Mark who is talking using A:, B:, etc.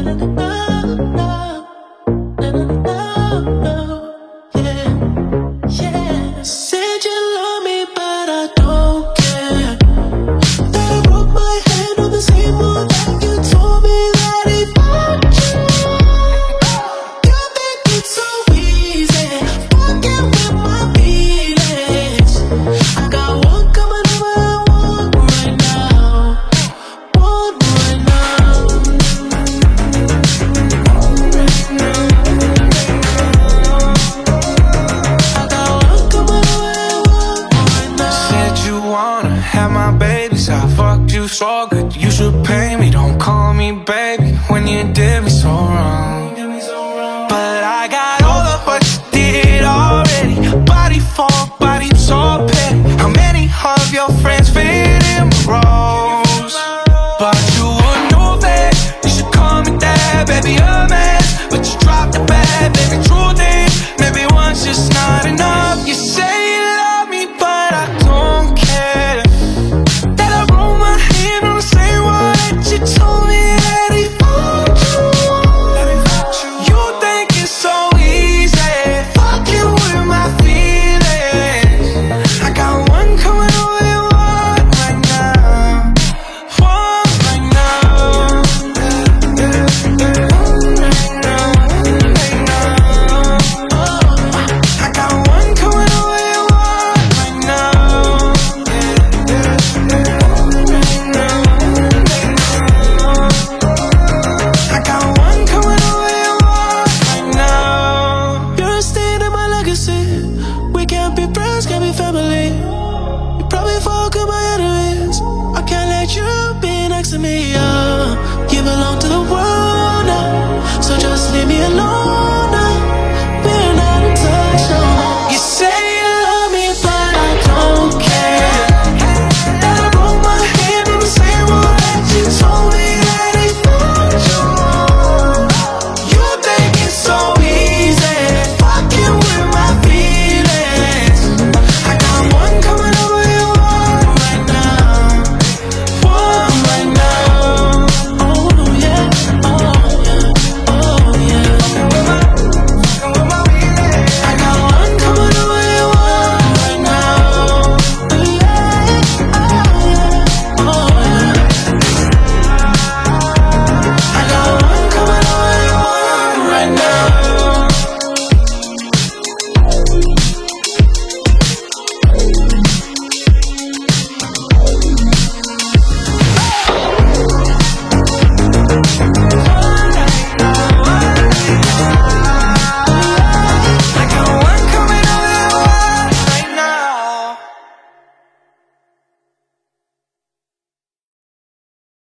A: Yeah. Said you love me, but I don't care. That I broke my hand on the same one that you told me that it would. You think it's so easy, fucking with my feelings. I got one coming over and one right now. One right now. I got one coming over and one right now.
B: Said you wanna have my babies, I fucked you so good, you should pay me. Don't call me baby when you did me so wrong.